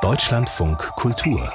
Deutschlandfunk Kultur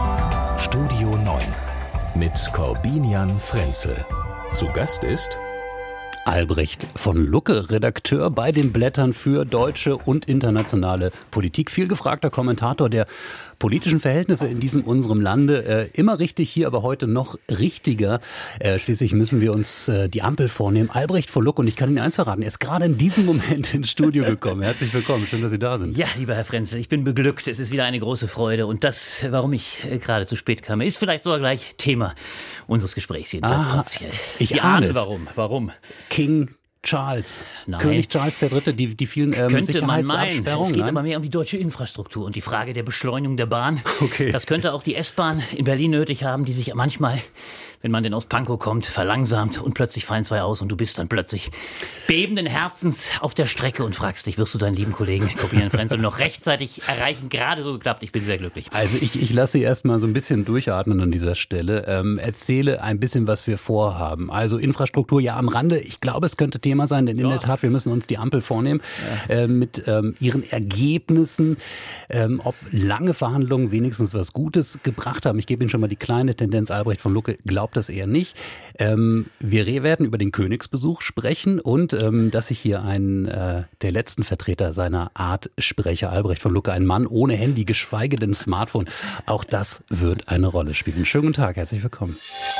Studio 9 mit Corbinian Frenzel. Zu Gast ist Albrecht von Lucke, Redakteur bei den Blättern für deutsche und internationale Politik. Viel gefragter Kommentator der politischen Verhältnisse in diesem unserem Lande. Immer richtig hier, aber heute noch richtiger. Schließlich müssen wir uns die Ampel vornehmen. Albrecht von Lucke, und ich kann Ihnen eins verraten, er ist gerade in diesem Moment ins Studio gekommen. Herzlich willkommen, schön, dass Sie da sind. Ja, lieber Herr Frenzel, ich bin beglückt. Es ist wieder eine große Freude. Und das, warum ich gerade zu spät kam, ist vielleicht sogar gleich Thema unseres Gesprächs. Jedenfalls partiell. Ich ahne es. Warum? King Charles. Nein. König Charles III., die vielen Könnte man meinen. Sicherheitsabsperrungen. Es geht aber mehr um die deutsche Infrastruktur und die Frage der Beschleunigung der Bahn. Okay. Das könnte auch die S-Bahn in Berlin nötig haben, die sich manchmal, wenn man denn aus Pankow kommt, verlangsamt und plötzlich fallen zwei aus und du bist dann plötzlich bebenden Herzens auf der Strecke und fragst dich, wirst du deinen lieben Kollegen Corbinian Frenzel noch rechtzeitig erreichen? Gerade so geklappt, ich bin sehr glücklich. Also ich lasse Sie erstmal so ein bisschen durchatmen an dieser Stelle. Erzähle ein bisschen, was wir vorhaben. Also Infrastruktur ja am Rande. Ich glaube, es könnte Thema sein, denn in der Tat, wir müssen uns die Ampel vornehmen mit ihren Ergebnissen. Ob lange Verhandlungen wenigstens was Gutes gebracht haben. Ich gebe Ihnen schon mal die kleine Tendenz. Albrecht von Lucke glaubt das eher nicht. Wir werden über den Königsbesuch sprechen und dass ich hier einen der letzten Vertreter seiner Art spreche, Albrecht von Lucke, ein Mann ohne Handy, geschweige denn Smartphone. Auch das wird eine Rolle spielen. Schönen guten Tag, herzlich willkommen.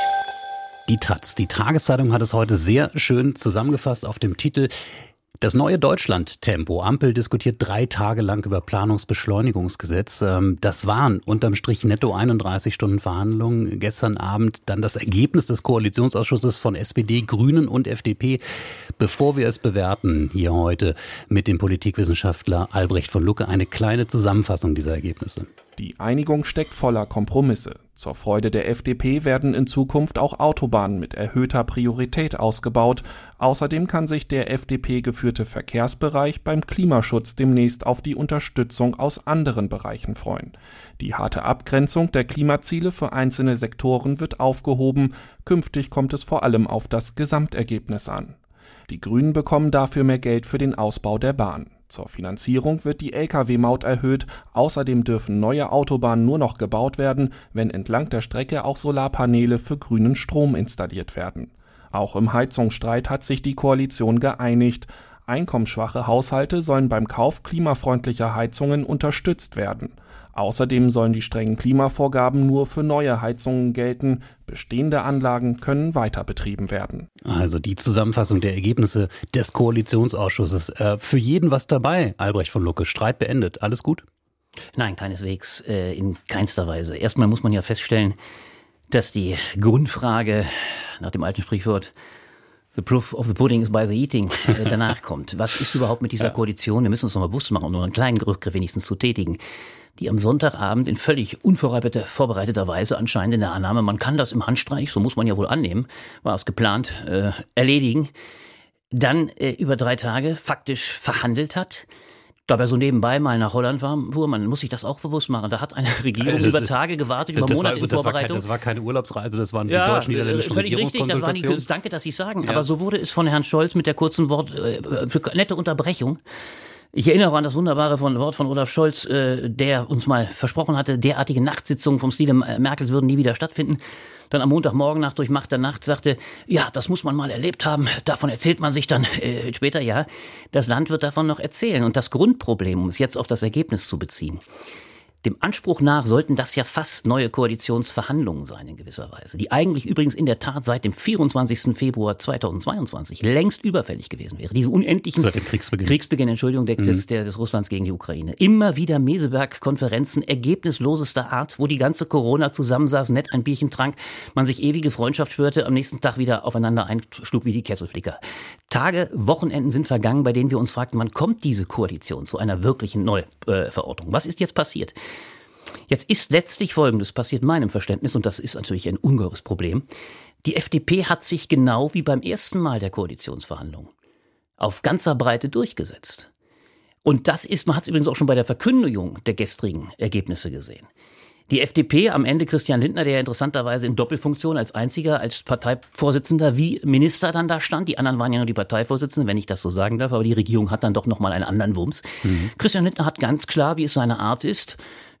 Die Taz, die Tageszeitung, hat es heute sehr schön zusammengefasst auf dem Titel: Das neue Deutschland-Tempo. Ampel diskutiert 3 Tage lang über Planungsbeschleunigungsgesetz. Das waren unterm Strich netto 31 Stunden Verhandlungen. Gestern Abend dann das Ergebnis des Koalitionsausschusses von SPD, Grünen und FDP. Bevor wir es bewerten, hier heute mit dem Politikwissenschaftler Albrecht von Lucke, eine kleine Zusammenfassung dieser Ergebnisse. Die Einigung steckt voller Kompromisse. Zur Freude der FDP werden in Zukunft auch Autobahnen mit erhöhter Priorität ausgebaut. Außerdem kann sich der FDP geführte Verkehrsbereich beim Klimaschutz demnächst auf die Unterstützung aus anderen Bereichen freuen. Die harte Abgrenzung der Klimaziele für einzelne Sektoren wird aufgehoben. Künftig kommt es vor allem auf das Gesamtergebnis an. Die Grünen bekommen dafür mehr Geld für den Ausbau der Bahn. Zur Finanzierung wird die Lkw-Maut erhöht. Außerdem dürfen neue Autobahnen nur noch gebaut werden, wenn entlang der Strecke auch Solarpaneele für grünen Strom installiert werden. Auch im Heizungsstreit hat sich die Koalition geeinigt. Einkommensschwache Haushalte sollen beim Kauf klimafreundlicher Heizungen unterstützt werden. Außerdem sollen die strengen Klimavorgaben nur für neue Heizungen gelten. Bestehende Anlagen können weiter betrieben werden. Also die Zusammenfassung der Ergebnisse des Koalitionsausschusses. Für jeden was dabei, Albrecht von Lucke. Streit beendet. Alles gut? Nein, keineswegs, in keinster Weise. Erstmal muss man ja feststellen, dass die Grundfrage nach dem alten Sprichwort "The proof of the pudding is by the eating" danach kommt. Was ist überhaupt mit dieser Koalition? Wir müssen uns noch mal bewusst machen, um nur einen kleinen Rückgriff wenigstens zu tätigen, die am Sonntagabend in völlig unvorbereiteter Weise anscheinend in der Annahme, man kann das im Handstreich, so muss man ja wohl annehmen, war es geplant, erledigen, dann über 3 Tage faktisch verhandelt hat. Dabei so nebenbei mal nach Holland fuhr, man muss sich das auch bewusst machen. Da hat eine Regierung über Tage gewartet, über Monate in Vorbereitung. Das war keine Urlaubsreise, das waren die deutsch-niederländischen Regierungskonsultationen. Völlig richtig, danke, dass Sie es sagen. Ja. Aber so wurde es von Herrn Scholz mit der kurzen nette Unterbrechung. Ich erinnere an das wunderbare Wort von Olaf Scholz, der uns mal versprochen hatte, derartige Nachtsitzungen vom Stile Merkels würden nie wieder stattfinden. Dann am Montagmorgen nach durchmachter Nacht sagte, ja, das muss man mal erlebt haben, davon erzählt man sich dann später, ja. Das Land wird davon noch erzählen. Und das Grundproblem, um es jetzt auf das Ergebnis zu beziehen, dem Anspruch nach sollten das ja fast neue Koalitionsverhandlungen sein in gewisser Weise, die eigentlich übrigens in der Tat seit dem 24. Februar 2022 längst überfällig gewesen wäre. Diese unendlichen seit dem Kriegsbeginn, des Russlands gegen die Ukraine. Immer wieder Meseberg-Konferenzen ergebnislosester Art, wo die ganze Corona zusammensaß, nett ein Bierchen trank, man sich ewige Freundschaft schwörte, am nächsten Tag wieder aufeinander einschlug wie die Kesselflicker. Tage, Wochenenden sind vergangen, bei denen wir uns fragten, wann kommt diese Koalition zu einer wirklichen Neuverordnung? Was ist jetzt passiert? Jetzt ist letztlich Folgendes passiert, meinem Verständnis, und das ist natürlich ein ungeheures Problem. Die FDP hat sich genau wie beim ersten Mal der Koalitionsverhandlungen auf ganzer Breite durchgesetzt. Und man hat es übrigens auch schon bei der Verkündigung der gestrigen Ergebnisse gesehen. Die FDP, am Ende Christian Lindner, der interessanterweise in Doppelfunktion als einziger, als Parteivorsitzender wie Minister dann da stand. Die anderen waren ja nur die Parteivorsitzenden, wenn ich das so sagen darf. Aber die Regierung hat dann doch nochmal einen anderen Wumms. Christian Lindner hat ganz klar, wie es seine Art ist,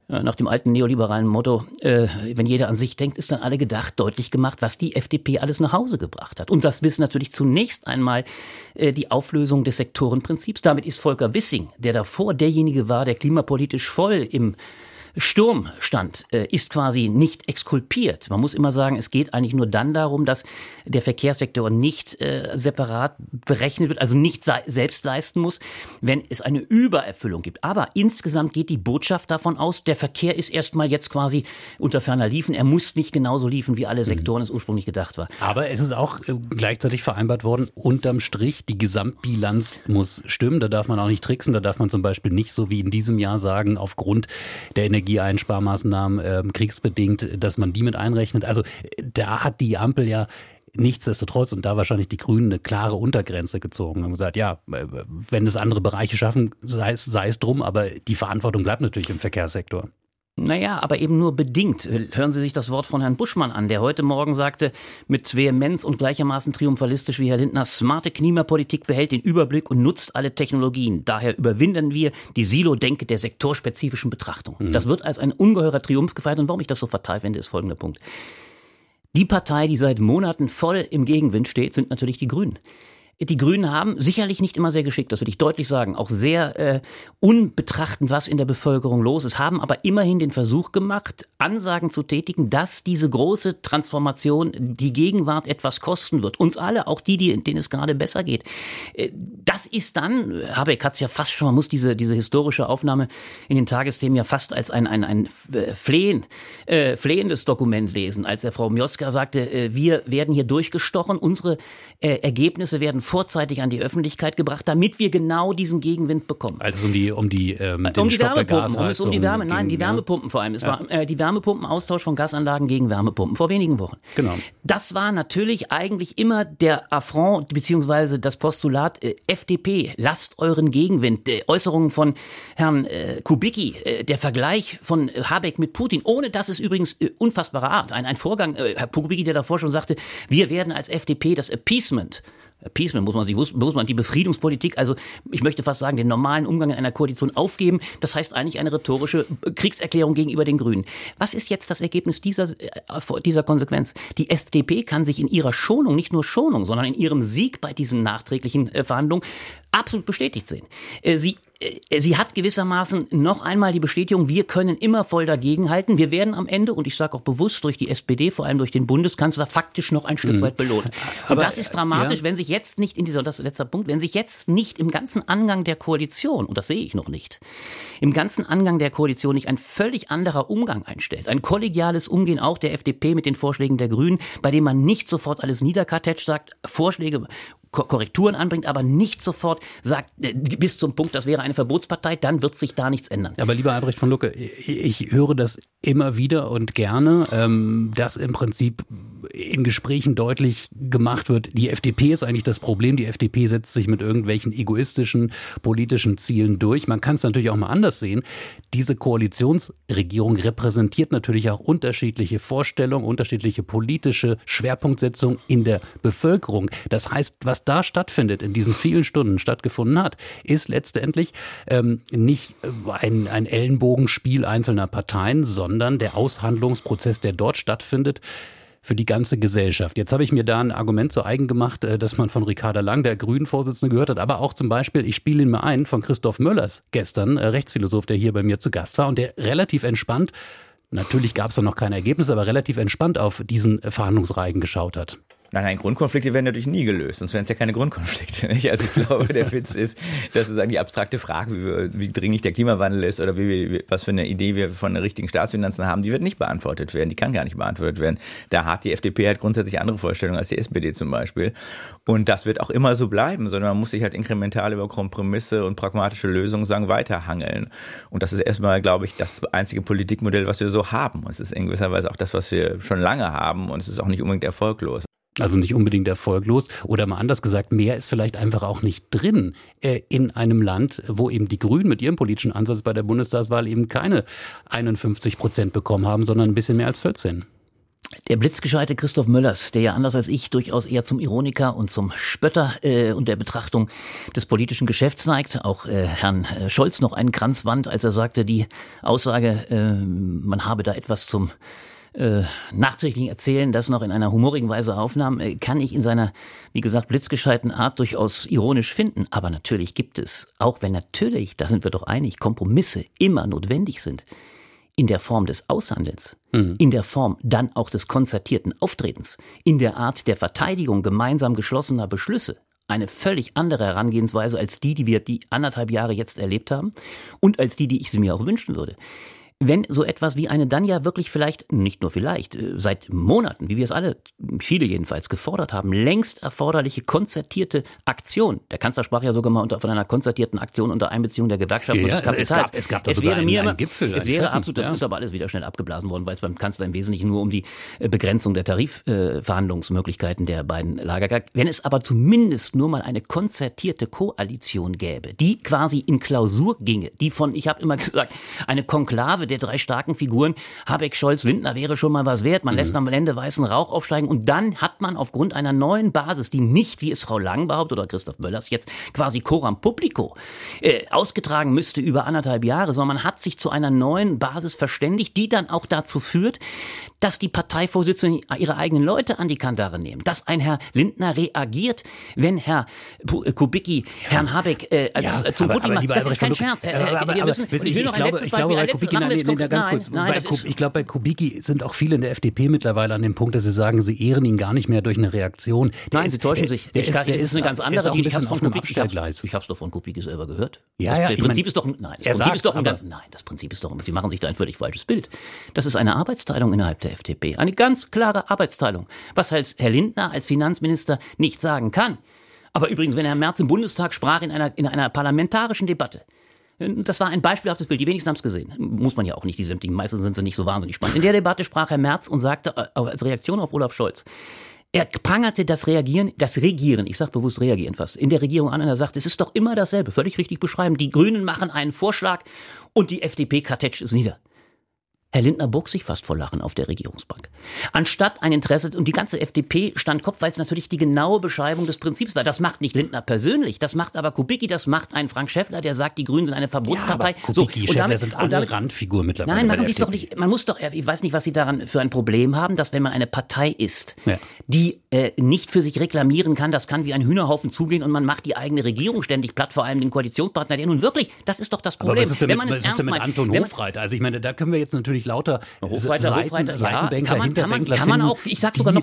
nach dem alten neoliberalen Motto, wenn jeder an sich denkt, ist dann alle gedacht, deutlich gemacht, was die FDP alles nach Hause gebracht hat. Und das ist natürlich zunächst einmal die Auflösung des Sektorenprinzips. Damit ist Volker Wissing, der davor derjenige war, der klimapolitisch voll im Sturm stand, ist quasi nicht exkulpiert. Man muss immer sagen, es geht eigentlich nur dann darum, dass der Verkehrssektor nicht separat berechnet wird, also nicht selbst leisten muss, wenn es eine Übererfüllung gibt. Aber insgesamt geht die Botschaft davon aus, der Verkehr ist erstmal jetzt quasi unter ferner Liefen. Er muss nicht genauso liefen, wie alle Sektoren es ursprünglich gedacht war. Aber es ist auch gleichzeitig vereinbart worden, unterm Strich, die Gesamtbilanz muss stimmen. Da darf man auch nicht tricksen. Da darf man zum Beispiel nicht, so wie in diesem Jahr, sagen, aufgrund der Energieeinsparmaßnahmen kriegsbedingt, dass man die mit einrechnet. Also da hat die Ampel ja nichtsdestotrotz und da wahrscheinlich die Grünen eine klare Untergrenze gezogen. Haben gesagt, ja, wenn es andere Bereiche schaffen, sei es drum, aber die Verantwortung bleibt natürlich im Verkehrssektor. Naja, aber eben nur bedingt. Hören Sie sich das Wort von Herrn Buschmann an, der heute Morgen sagte, mit Vehemenz und gleichermaßen triumphalistisch wie Herr Lindner, smarte Klimapolitik behält den Überblick und nutzt alle Technologien. Daher überwinden wir die Silo-Denke der sektorspezifischen Betrachtung. Das wird als ein ungeheurer Triumph gefeiert. Und warum ich das so fatal finde, ist folgender Punkt. Die Partei, die seit Monaten voll im Gegenwind steht, sind natürlich die Grünen. Die Grünen haben sicherlich nicht immer sehr geschickt, das will ich deutlich sagen, auch sehr unbetrachtend, was in der Bevölkerung los ist, haben aber immerhin den Versuch gemacht, Ansagen zu tätigen, dass diese große Transformation die Gegenwart etwas kosten wird. Uns alle, auch denen es gerade besser geht. Das ist dann, Habeck hat es ja fast schon, man muss diese historische Aufnahme in den Tagesthemen ja fast als ein flehendes Dokument lesen, als der Frau Mioska sagte, wir werden hier durchgestochen, unsere Ergebnisse werden vorzeitig an die Öffentlichkeit gebracht, damit wir genau diesen Gegenwind bekommen. Also um die Stopp der Gasheizung. Um die Wärmepumpen vor allem. Es war die Wärmepumpenaustausch von Gasanlagen gegen Wärmepumpen vor wenigen Wochen. Genau. Das war natürlich eigentlich immer der Affront beziehungsweise das Postulat FDP, lasst euren Gegenwind. Äußerungen von Herrn Kubicki, der Vergleich von Habeck mit Putin, ohne dass es übrigens unfassbare Art, ein Vorgang, Herr Kubicki, der davor schon sagte, wir werden als FDP das Appeasement muss man die Befriedungspolitik, also ich möchte fast sagen, den normalen Umgang in einer Koalition aufgeben. Das heißt eigentlich eine rhetorische Kriegserklärung gegenüber den Grünen. Was ist jetzt das Ergebnis dieser Konsequenz? Die FDP kann sich in ihrer Schonung, nicht nur Schonung, sondern in ihrem Sieg bei diesen nachträglichen Verhandlungen absolut bestätigt sehen. Sie hat gewissermaßen noch einmal die Bestätigung, wir können immer voll dagegenhalten. Wir werden am Ende, und ich sage auch bewusst durch die SPD, vor allem durch den Bundeskanzler, faktisch noch ein Stück weit belohnt. Und aber, das ist dramatisch, wenn sich jetzt nicht das ist letzter Punkt, wenn sich jetzt nicht im ganzen Angang der Koalition, und das sehe ich noch nicht, im ganzen Angang der Koalition nicht ein völlig anderer Umgang einstellt. Ein kollegiales Umgehen auch der FDP mit den Vorschlägen der Grünen, bei dem man nicht sofort alles niederkartätscht sagt, Vorschläge, Korrekturen anbringt, aber nicht sofort sagt, bis zum Punkt, das wäre eine Verbotspartei, dann wird sich da nichts ändern. Aber lieber Albrecht von Lucke, ich höre das immer wieder und gerne, dass im Prinzip in Gesprächen deutlich gemacht wird, die FDP ist eigentlich das Problem, die FDP setzt sich mit irgendwelchen egoistischen politischen Zielen durch. Man kann es natürlich auch mal anders sehen. Diese Koalitionsregierung repräsentiert natürlich auch unterschiedliche Vorstellungen, unterschiedliche politische Schwerpunktsetzungen in der Bevölkerung. Das heißt, was da stattfindet, in diesen vielen Stunden stattgefunden hat, ist letztendlich nicht ein Ellenbogenspiel einzelner Parteien, sondern der Aushandlungsprozess, der dort stattfindet, für die ganze Gesellschaft. Jetzt habe ich mir da ein Argument zu eigen gemacht, das man von Ricarda Lang, der Grünen-Vorsitzende, gehört hat, aber auch zum Beispiel, ich spiele ihn mal ein, von Christoph Möllers gestern, Rechtsphilosoph, der hier bei mir zu Gast war und der relativ entspannt, natürlich gab es da noch keine Ergebnisse, aber relativ entspannt auf diesen Verhandlungsreigen geschaut hat. Nein, Grundkonflikte werden natürlich nie gelöst, sonst wären es ja keine Grundkonflikte. Nicht? Also ich glaube, der Witz ist, dass sozusagen die abstrakte Frage, wie dringlich der Klimawandel ist oder was für eine Idee wir von den richtigen Staatsfinanzen haben, die wird nicht beantwortet werden, die kann gar nicht beantwortet werden. Da hat die FDP halt grundsätzlich andere Vorstellungen als die SPD zum Beispiel. Und das wird auch immer so bleiben, sondern man muss sich halt inkremental über Kompromisse und pragmatische Lösungen weiterhangeln. Und das ist erstmal, glaube ich, das einzige Politikmodell, was wir so haben. Es ist in gewisser Weise auch das, was wir schon lange haben und es ist auch nicht unbedingt erfolglos. Also nicht unbedingt erfolglos oder mal anders gesagt, mehr ist vielleicht einfach auch nicht drin in einem Land, wo eben die Grünen mit ihrem politischen Ansatz bei der Bundestagswahl eben keine 51% bekommen haben, sondern ein bisschen mehr als 14%. Der blitzgescheite Christoph Möllers, der ja anders als ich durchaus eher zum Ironiker und zum Spötter und der Betrachtung des politischen Geschäfts neigt, auch Herrn Scholz noch einen Kranz wand, als er sagte, die Aussage, man habe da etwas zum nachträglichen Erzählen, das noch in einer humorigen Weise aufnahm, kann ich in seiner, wie gesagt, blitzgescheiten Art durchaus ironisch finden. Aber natürlich gibt es, auch wenn natürlich, da sind wir doch einig, Kompromisse immer notwendig sind, in der Form des Aushandelns, in der Form dann auch des konzertierten Auftretens, in der Art der Verteidigung gemeinsam geschlossener Beschlüsse, eine völlig andere Herangehensweise als die wir die 1,5 Jahre jetzt erlebt haben und als die ich sie mir auch wünschen würde. Wenn so etwas wie eine dann ja wirklich vielleicht, nicht nur vielleicht, seit Monaten, wie wir es alle, viele jedenfalls, gefordert haben, längst erforderliche konzertierte Aktion. Der Kanzler sprach ja sogar mal von einer konzertierten Aktion unter Einbeziehung der Gewerkschaften und des Kapitals. Es gab sogar einen Gipfel. Es wäre absolut, das ist aber alles wieder schnell abgeblasen worden, weil es beim Kanzler im Wesentlichen nur um die Begrenzung der Tarifverhandlungsmöglichkeiten der beiden Lager geht. Wenn es aber zumindest nur mal eine konzertierte Koalition gäbe, die quasi in Klausur ginge, die von, ich habe immer gesagt, eine Konklave der 3 starken Figuren, Habeck, Scholz, Lindner, wäre schon mal was wert. Man lässt am Ende weißen Rauch aufsteigen und dann hat man aufgrund einer neuen Basis, die nicht, wie es Frau Lang behauptet oder Christoph Möllers jetzt quasi coram publico ausgetragen müsste über 1,5 Jahre, sondern man hat sich zu einer neuen Basis verständigt, die dann auch dazu führt, dass die Parteivorsitzenden ihre eigenen Leute an die Kandare nehmen, dass ein Herr Lindner reagiert, wenn Herr Kubicki Herrn Habeck zum Buddy macht. Das ist kein Scherz. Ich glaube, bei Kubicki sind auch viele in der FDP mittlerweile an dem Punkt, dass sie sagen, sie ehren ihn gar nicht mehr durch eine Reaktion. Nein, sie täuschen sich. Der ist eine ganz andere. Ich habe es doch von Kubicki selber gehört. Das Prinzip ist doch das Prinzip ist doch, Sie machen sich da ein völlig falsches Bild. Das ist eine Arbeitsteilung innerhalb der FDP. Eine ganz klare Arbeitsteilung. Was halt Herr Lindner als Finanzminister nicht sagen kann. Aber übrigens, wenn Herr Merz im Bundestag sprach in einer parlamentarischen Debatte, das war ein beispielhaftes Bild, die wenigsten haben es gesehen. Muss man ja auch nicht, die meisten sind nicht so wahnsinnig spannend. In der Debatte sprach Herr Merz und sagte, als Reaktion auf Olaf Scholz, er prangerte das Regieren, ich sage bewusst Reagieren fast, in der Regierung an und er sagt, es ist doch immer dasselbe, völlig richtig beschreiben. Die Grünen machen einen Vorschlag und die FDP kartetscht es nieder. Herr Lindner bog sich fast vor Lachen auf der Regierungsbank. Anstatt ein Interesse, und die ganze FDP stand Kopf, weil es natürlich die genaue Beschreibung des Prinzips war. Das macht nicht Lindner persönlich, das macht aber Kubicki, das macht ein Frank Schäffler, der sagt, die Grünen sind eine Verbotspartei. Ja, Kubicki, Schäffler sind alle Randfigur mittlerweile. Nein, machen Sie es doch nicht. Man muss doch, ich weiß nicht, was Sie daran für ein Problem haben, dass wenn man eine Partei ist, die nicht für sich reklamieren kann, das kann wie ein Hühnerhaufen zugehen und man macht die eigene Regierung ständig platt, vor allem den Koalitionspartner, der nun wirklich, das ist doch das Problem. Aber was ist denn mit Anton Hofreiter? Also ich meine, da können wir jetzt natürlich lauter Seitenbänker, Hinterbänkler kann man auch, ich sag sogar noch,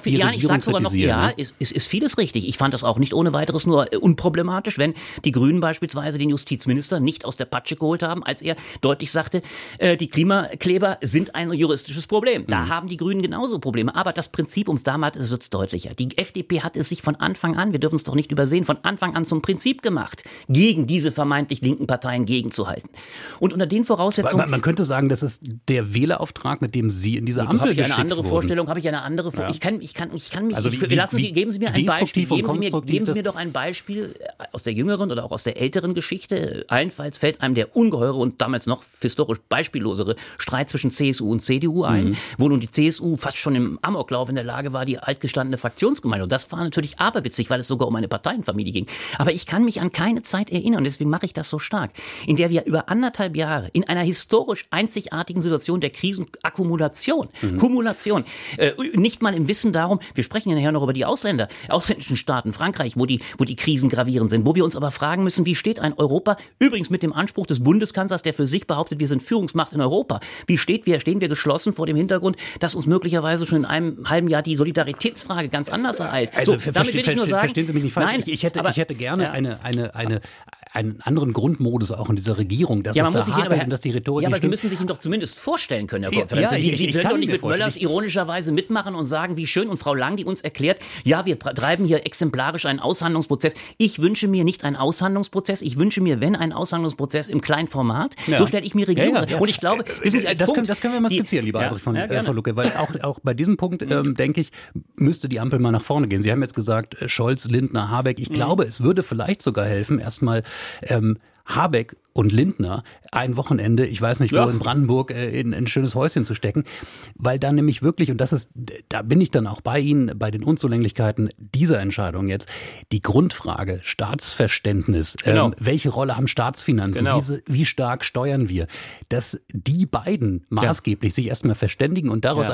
es ist vieles richtig. Ich fand das auch nicht ohne weiteres nur unproblematisch, wenn die Grünen beispielsweise den Justizminister nicht aus der Patsche geholt haben, als er deutlich sagte, die Klimakleber sind ein juristisches Problem. Da haben die Grünen genauso Probleme. Aber das Prinzip, ums damals ist es deutlicher. Die FDP hat es sich von Anfang an, wir dürfen es doch nicht übersehen, von Anfang an zum Prinzip gemacht, gegen diese vermeintlich linken Parteien gegenzuhalten. Und unter den Voraussetzungen... Man könnte sagen, das ist der Wählerauftrag, mit dem Sie in diese Ampel geschickt wurden. Habe ich eine andere Vorstellung? Ich kann mich, also geben Sie mir ein Beispiel, geben Sie mir doch ein Beispiel aus der jüngeren oder auch aus der älteren Geschichte. Allenfalls fällt einem der ungeheure und damals noch historisch beispiellosere Streit zwischen CSU und CDU ein, wo nun die CSU fast schon im Amoklauf in der Lage war, die altgestandene Fraktionsgemeinde. Und das war natürlich aberwitzig, weil es sogar um eine Parteienfamilie ging. Aber ich kann mich an keine Zeit erinnern, und deswegen mache ich das so stark, in der wir über 1,5 Jahre in einer historisch einzigartigen Situation der Krisenakkumulation, Kumulation, nicht mal im Wissen darum, wir sprechen ja nachher noch über die ausländischen Staaten, Frankreich, wo die Krisen gravierend sind, wo wir uns aber fragen müssen, wie steht ein Europa, übrigens mit dem Anspruch des Bundeskanzlers, der für sich behauptet, wir sind Führungsmacht in Europa, stehen wir geschlossen vor dem Hintergrund, dass uns möglicherweise schon in einem halben Jahr die Solidaritätsfrage ganz anders ereilt. Also verstehen Sie mich nicht falsch, nein, ich hätte gerne einen anderen Grundmodus auch in dieser Regierung, dass die Rhetorik aber Sie müssen sich ihn doch zumindest vorstellen können, Herr Konferenz. Sie können doch nicht mit Möllers ironischerweise mitmachen und sagen, wie schön, und Frau Lang, die uns erklärt, ja, wir treiben hier exemplarisch einen Aushandlungsprozess. Ich wünsche mir nicht einen Aushandlungsprozess, ich wünsche mir, wenn ein Aushandlungsprozess im kleinen Format, so stelle ich mir Regierung. Und ich glaube, das können wir mal skizzieren, lieber Albrecht von Lucke, weil auch bei diesem Punkt, denke ich, müsste die Ampel mal nach vorne gehen. Sie haben jetzt gesagt, Scholz, Lindner, Habeck. Ich glaube, es würde vielleicht sogar helfen, erstmal Habeck und Lindner ein Wochenende, ich weiß nicht wo, in Brandenburg in ein schönes Häuschen zu stecken, weil da nämlich wirklich, und da bin ich dann auch bei Ihnen, bei den Unzulänglichkeiten dieser Entscheidung jetzt, die Grundfrage, Staatsverständnis, welche Rolle haben Staatsfinanzen, wie stark steuern wir, dass die beiden maßgeblich sich erstmal verständigen und daraus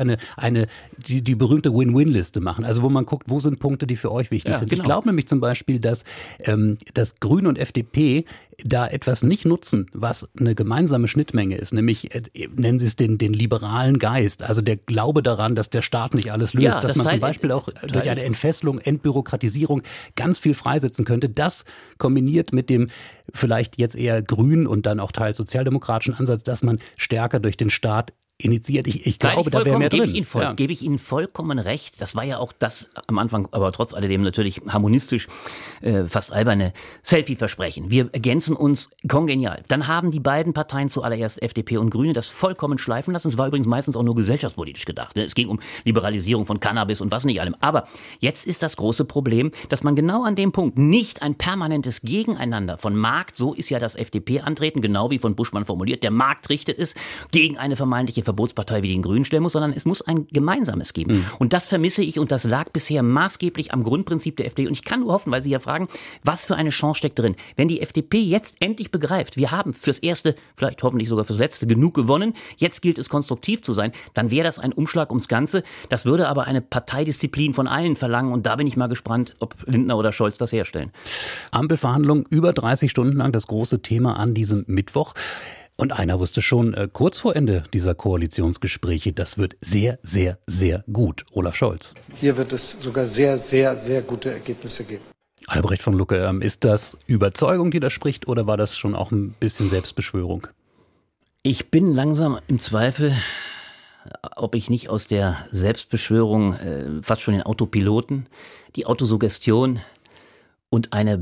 die berühmte Win-Win-Liste machen, also wo man guckt, wo sind Punkte, die für euch wichtig sind. Ich glaube nämlich zum Beispiel, dass Grüne und FDP da etwas nicht nutzen, was eine gemeinsame Schnittmenge ist, nämlich nennen Sie es den liberalen Geist, also der Glaube daran, dass der Staat nicht alles löst, dass man zum Beispiel auch durch eine Entfesselung, Entbürokratisierung ganz viel freisetzen könnte. Das kombiniert mit dem vielleicht jetzt eher grünen und dann auch teils sozialdemokratischen Ansatz, dass man stärker durch den Staat initiiert. Ich glaube, da wäre mehr drin. Gebe ich Ihnen vollkommen recht. Das war ja auch das am Anfang, aber trotz alledem natürlich harmonistisch, fast alberne Selfie-Versprechen. Wir ergänzen uns kongenial. Dann haben die beiden Parteien, zuallererst FDP und Grüne, das vollkommen schleifen lassen. Es war übrigens meistens auch nur gesellschaftspolitisch gedacht. Es ging um Liberalisierung von Cannabis und was nicht allem. Aber jetzt ist das große Problem, dass man genau an dem Punkt nicht ein permanentes Gegeneinander von Markt, so ist ja das FDP-Antreten, genau wie von Buschmann formuliert, der Markt richtet es, gegen eine vermeintliche Verbotspartei wie den Grünen stellen muss, sondern es muss ein Gemeinsames geben. Und das vermisse ich und das lag bisher maßgeblich am Grundprinzip der FDP. Und ich kann nur hoffen, weil Sie ja fragen, was für eine Chance steckt drin. Wenn die FDP jetzt endlich begreift, wir haben fürs Erste, vielleicht hoffentlich sogar fürs Letzte genug gewonnen, jetzt gilt es konstruktiv zu sein, dann wäre das ein Umschlag ums Ganze. Das würde aber eine Parteidisziplin von allen verlangen und da bin ich mal gespannt, ob Lindner oder Scholz das herstellen. Ampelverhandlungen über 30 Stunden lang, das große Thema an diesem Mittwoch. Und einer wusste schon kurz vor Ende dieser Koalitionsgespräche, das wird sehr, sehr, sehr gut. Olaf Scholz. Hier wird es sogar sehr, sehr, sehr gute Ergebnisse geben. Albrecht von Lucke, ist das Überzeugung, die da spricht, oder war das schon auch ein bisschen Selbstbeschwörung? Ich bin langsam im Zweifel, ob ich nicht aus der Selbstbeschwörung fast schon den Autopiloten, die Autosuggestion und eine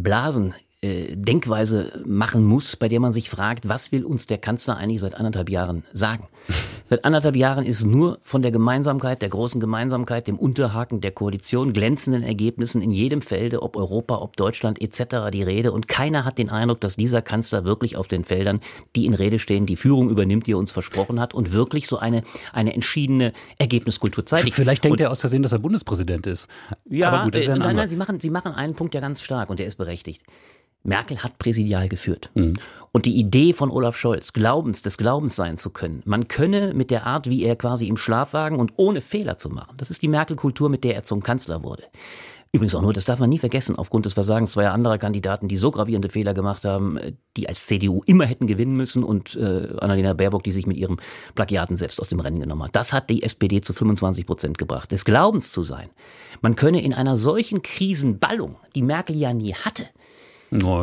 Denkweise machen muss, bei der man sich fragt, was will uns der Kanzler eigentlich seit 1,5 Jahren sagen? Seit 1,5 Jahren ist nur von der Gemeinsamkeit, der großen Gemeinsamkeit, dem Unterhaken der Koalition, glänzenden Ergebnissen in jedem Felde, ob Europa, ob Deutschland etc. die Rede. Und keiner hat den Eindruck, dass dieser Kanzler wirklich auf den Feldern, die in Rede stehen, die Führung übernimmt, die er uns versprochen hat und wirklich so eine entschiedene Ergebniskultur zeitigt. Vielleicht denkt er aus Versehen, dass er Bundespräsident ist. Ja, aber gut, das ist ja nein, Sie machen einen Punkt ja ganz stark und der ist berechtigt. Merkel hat präsidial geführt. Und die Idee von Olaf Scholz, des Glaubens sein zu können, man könne mit der Art, wie er quasi im Schlafwagen und ohne Fehler zu machen, das ist die Merkel-Kultur, mit der er zum Kanzler wurde. Übrigens auch nur, das darf man nie vergessen, aufgrund des Versagens zweier anderer Kandidaten, die so gravierende Fehler gemacht haben, die als CDU immer hätten gewinnen müssen und Annalena Baerbock, die sich mit ihrem Plagiaten selbst aus dem Rennen genommen hat. Das hat die SPD zu 25% gebracht. Des Glaubens zu sein. Man könne in einer solchen Krisenballung, die Merkel ja nie hatte, aber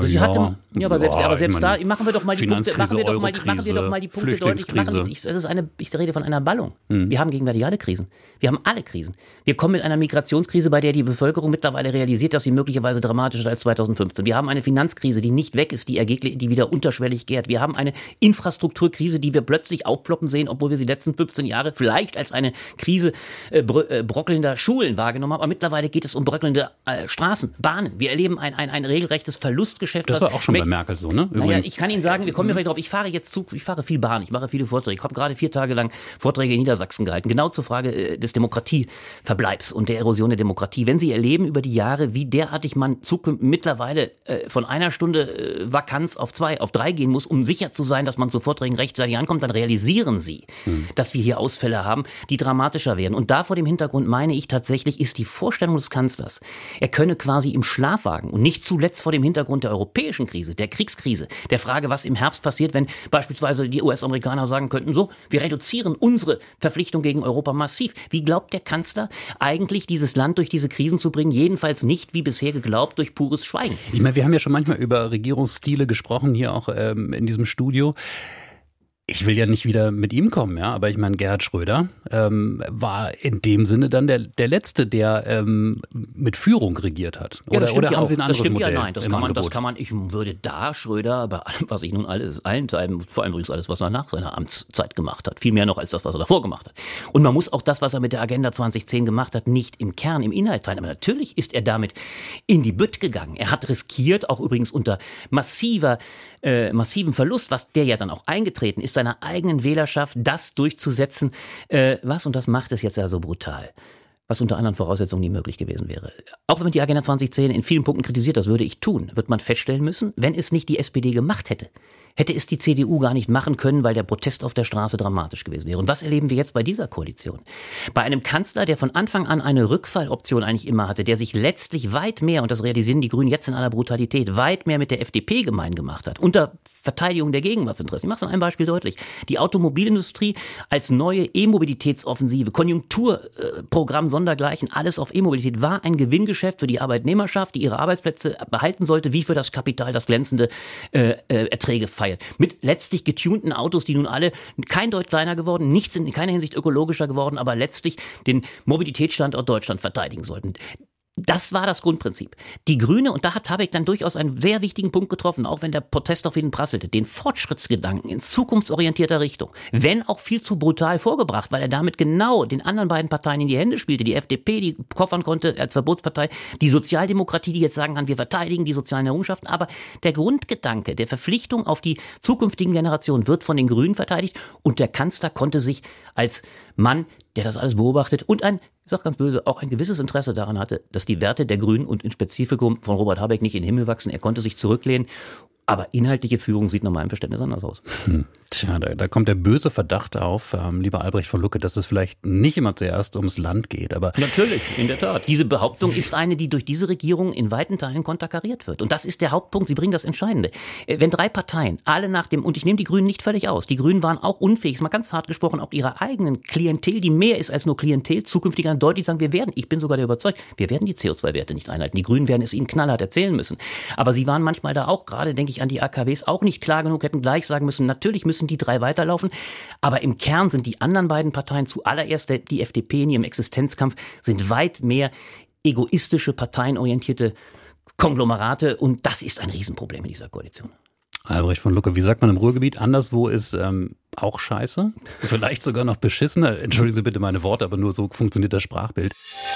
selbst da machen wir doch mal die Punkte, deutlich. Ich rede von einer Ballung. Wir haben gegenwärtig alle Krisen. Wir haben alle Krisen. Wir kommen mit einer Migrationskrise, bei der die Bevölkerung mittlerweile realisiert, dass sie möglicherweise dramatischer ist als 2015. Wir haben eine Finanzkrise, die nicht weg ist, die wieder unterschwellig gärt. Wir haben eine Infrastrukturkrise, die wir plötzlich aufploppen sehen, obwohl wir sie die letzten 15 Jahre vielleicht als eine Krise bröckelnder Schulen wahrgenommen haben. Aber mittlerweile geht es um bröckelnde Straßen, Bahnen. Wir erleben ein regelrechtes Verlustgeschäft. Das war auch schon bei Merkel so, ne? Naja, ich kann Ihnen sagen, wir kommen vielleicht drauf, ich fahre viel Bahn, ich mache viele Vorträge. Ich habe gerade 4 Tage lang Vorträge in Niedersachsen gehalten, genau zur Frage des Demokratieverbleibs und der Erosion der Demokratie. Wenn Sie erleben über die Jahre, wie derartig man mittlerweile von 1 Stunde Vakanz auf 2, auf 3 gehen muss, um sicher zu sein, dass man zu Vorträgen rechtzeitig ankommt, dann realisieren Sie, dass wir hier Ausfälle haben, die dramatischer werden. Und da vor dem Hintergrund meine ich tatsächlich, ist die Vorstellung des Kanzlers, er könne quasi im Schlafwagen und nicht zuletzt vor dem Hintergrund der europäischen Krise, der Kriegskrise, der Frage, was im Herbst passiert, wenn beispielsweise die US-Amerikaner sagen könnten, so, wir reduzieren unsere Verpflichtung gegen Europa massiv. Wie glaubt der Kanzler eigentlich, dieses Land durch diese Krisen zu bringen? Jedenfalls nicht, wie bisher geglaubt, durch pures Schweigen. Ich meine, wir haben ja schon manchmal über Regierungsstile gesprochen, hier auch in diesem Studio. Ich will ja nicht wieder mit ihm kommen, ja, aber ich meine, Gerhard Schröder war in dem Sinne dann der Letzte, der mit Führung regiert hat. Oder haben Sie ein anderes Modell? Ja, nein, das kann man, ich würde da Schröder, bei allem, was ich nun allen Teilen, vor allem übrigens alles, was er nach seiner Amtszeit gemacht hat, viel mehr noch als das, was er davor gemacht hat. Und man muss auch das, was er mit der Agenda 2010 gemacht hat, nicht im Kern, im Inhalt teilen. Aber natürlich ist er damit in die Bütt gegangen. Er hat riskiert, auch übrigens unter massiven Verlust, was der ja dann auch eingetreten ist, seiner eigenen Wählerschaft das durchzusetzen, und das macht es jetzt ja so brutal, was unter anderen Voraussetzungen nie möglich gewesen wäre. Auch wenn man die Agenda 2010 in vielen Punkten kritisiert, das würde ich tun, wird man feststellen müssen, wenn es nicht die SPD gemacht hätte es die CDU gar nicht machen können, weil der Protest auf der Straße dramatisch gewesen wäre. Und was erleben wir jetzt bei dieser Koalition? Bei einem Kanzler, der von Anfang an eine Rückfalloption eigentlich immer hatte, der sich letztlich weit mehr, und das realisieren die Grünen jetzt in aller Brutalität, weit mehr mit der FDP gemein gemacht hat, unter Verteidigung der Gegenwartsinteressen. Ich mache es an einem Beispiel deutlich. Die Automobilindustrie als neue E-Mobilitätsoffensive, Konjunkturprogramm sondergleichen, alles auf E-Mobilität, war ein Gewinngeschäft für die Arbeitnehmerschaft, die ihre Arbeitsplätze behalten sollte, wie für das Kapital, das glänzende Erträge feiert. Mit letztlich getunten Autos, die nun alle kein Deut kleiner geworden, nichts in keiner Hinsicht ökologischer geworden, aber letztlich den Mobilitätsstandort Deutschland verteidigen sollten. Das war das Grundprinzip. Die Grüne, und da hat Habeck dann durchaus einen sehr wichtigen Punkt getroffen, auch wenn der Protest auf ihn prasselte, den Fortschrittsgedanken in zukunftsorientierter Richtung, wenn auch viel zu brutal vorgebracht, weil er damit genau den anderen beiden Parteien in die Hände spielte, die FDP, die koffern konnte als Verbotspartei, die Sozialdemokratie, die jetzt sagen kann, wir verteidigen die sozialen Errungenschaften, aber der Grundgedanke der Verpflichtung auf die zukünftigen Generationen wird von den Grünen verteidigt und der Kanzler konnte sich als Mann, der das alles beobachtet und ich sag ganz böse, auch ein gewisses Interesse daran hatte, dass die Werte der Grünen und in Spezifikum von Robert Habeck nicht in den Himmel wachsen. Er konnte sich zurücklehnen. Aber inhaltliche Führung sieht nach meinem Verständnis anders aus. Tja, da kommt der böse Verdacht auf, lieber Albrecht von Lucke, dass es vielleicht nicht immer zuerst ums Land geht. Aber natürlich, in der Tat. Diese Behauptung ist eine, die durch diese Regierung in weiten Teilen konterkariert wird. Und das ist der Hauptpunkt. Sie bringen das Entscheidende. Wenn 3 Parteien alle und ich nehme die Grünen nicht völlig aus, die Grünen waren auch unfähig, mal ganz hart gesprochen, auch ihrer eigenen Klientel, die mehr ist als nur Klientel, zukünftig dann deutlich sagen, ich bin sogar der Überzeugung, wir werden die CO2-Werte nicht einhalten. Die Grünen werden es ihnen knallhart erzählen müssen. Aber sie waren manchmal da auch, gerade denke ich an die AKWs, auch nicht klar genug, hätten gleich sagen müssen, natürlich müssen die 3 weiterlaufen, aber im Kern sind die anderen beiden Parteien, zuallererst die FDP in ihrem Existenzkampf, sind weit mehr egoistische, parteienorientierte Konglomerate und das ist ein Riesenproblem in dieser Koalition. Albrecht von Lucke, wie sagt man im Ruhrgebiet? Anderswo ist auch scheiße, vielleicht sogar noch beschissener. Entschuldigen Sie bitte meine Worte, aber nur so funktioniert das Sprachbild.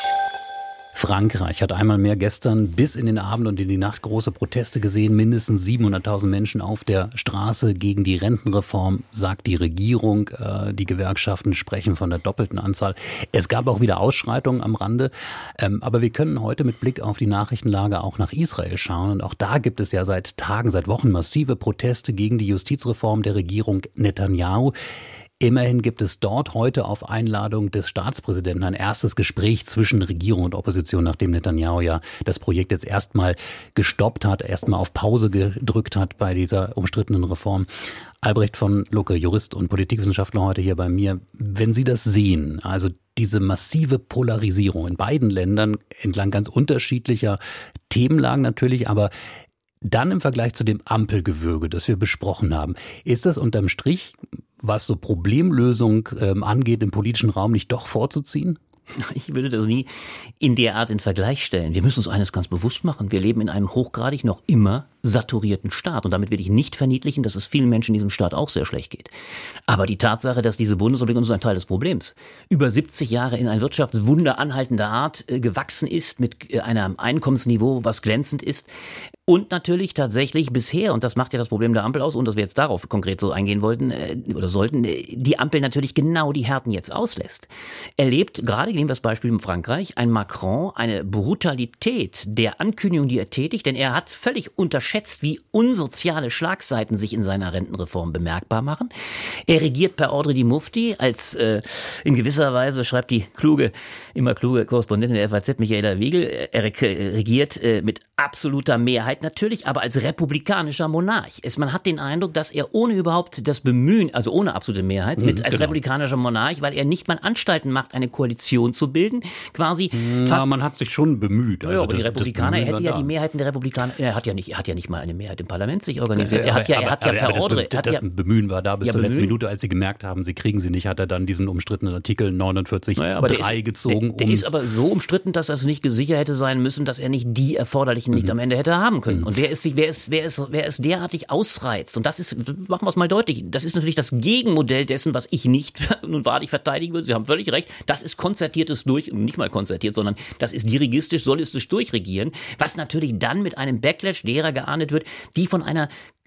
Frankreich hat einmal mehr gestern bis in den Abend und in die Nacht große Proteste gesehen. Mindestens 700.000 Menschen auf der Straße gegen die Rentenreform, sagt die Regierung. Die Gewerkschaften sprechen von der doppelten Anzahl. Es gab auch wieder Ausschreitungen am Rande. Aber wir können heute mit Blick auf die Nachrichtenlage auch nach Israel schauen. Und auch da gibt es ja seit Tagen, seit Wochen massive Proteste gegen die Justizreform der Regierung Netanyahu. Immerhin gibt es dort heute auf Einladung des Staatspräsidenten ein erstes Gespräch zwischen Regierung und Opposition, nachdem Netanyahu ja das Projekt jetzt erstmal gestoppt hat, erstmal auf Pause gedrückt hat bei dieser umstrittenen Reform. Albrecht von Lucke, Jurist und Politikwissenschaftler, heute hier bei mir. Wenn Sie das sehen, also diese massive Polarisierung in beiden Ländern entlang ganz unterschiedlicher Themenlagen natürlich, aber dann im Vergleich zu dem Ampelgewürge, das wir besprochen haben, ist das unterm Strich, was so Problemlösung angeht, im politischen Raum nicht doch vorzuziehen? Ich würde das nie in der Art in Vergleich stellen. Wir müssen uns eines ganz bewusst machen. Wir leben in einem hochgradig noch immer saturierten Staat. Und damit will ich nicht verniedlichen, dass es vielen Menschen in diesem Staat auch sehr schlecht geht. Aber die Tatsache, dass diese Bundesrepublik, und das ist ein Teil des Problems, über 70 Jahre in ein Wirtschaftswunder anhaltender Art gewachsen ist, mit einem Einkommensniveau, was glänzend ist, und natürlich tatsächlich bisher, und das macht ja das Problem der Ampel aus, und dass wir jetzt darauf konkret so eingehen wollten oder sollten, die Ampel natürlich genau die Härten jetzt auslässt. Erlebt, gerade nehmen wir das Beispiel in Frankreich, ein Macron eine Brutalität der Ankündigung, die er tätigt, denn er hat völlig unterschätzt, wie unsoziale Schlagseiten sich in seiner Rentenreform bemerkbar machen. Er regiert per Ordre di Mufti, als in gewisser Weise, schreibt die immer kluge Korrespondentin der FAZ, Michaela Wiegel, er regiert mit absoluter Mehrheit natürlich, aber als republikanischer Monarch. Man hat den Eindruck, dass er ohne überhaupt das Bemühen, also ohne absolute Mehrheit, als republikanischer Monarch, weil er nicht mal Anstalten macht, eine Koalition zu bilden, quasi fast. Man hat sich schon bemüht. Also aber die Republikaner, er hätte ja die Mehrheiten der Republikaner, er hat ja nicht nicht mal eine Mehrheit im Parlament sich organisiert. Er hat ja per Ordre. Das Bemühen war da bis zur letzten Minute, als sie gemerkt haben, sie kriegen sie nicht, hat er dann diesen umstrittenen Artikel 49.3 gezogen. Der ist aber so umstritten, dass er es nicht sicher hätte sein müssen, dass er nicht die Erforderlichen nicht am Ende hätte haben können. Und wer es derartig ausreizt, und das ist, machen wir es mal deutlich, das ist natürlich das Gegenmodell dessen, was ich nicht nun wahrlich verteidigen würde. Sie haben völlig recht, das ist konzertiertes nicht mal konzertiert, sondern das ist dirigistisch, solistisch durchregieren, was natürlich dann mit einem Backlash derer geahndet wird, die von einer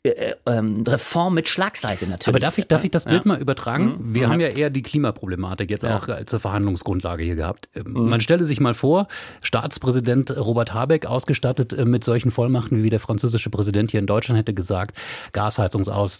Reform mit Schlagseite natürlich. Aber darf ich das Bild mal übertragen? Wir haben ja eher die Klimaproblematik jetzt auch als Verhandlungsgrundlage hier gehabt. Man stelle sich mal vor, Staatspräsident Robert Habeck, ausgestattet mit solchen Vollmachten, wie der französische Präsident hier in Deutschland hätte gesagt, Gasheizungsaus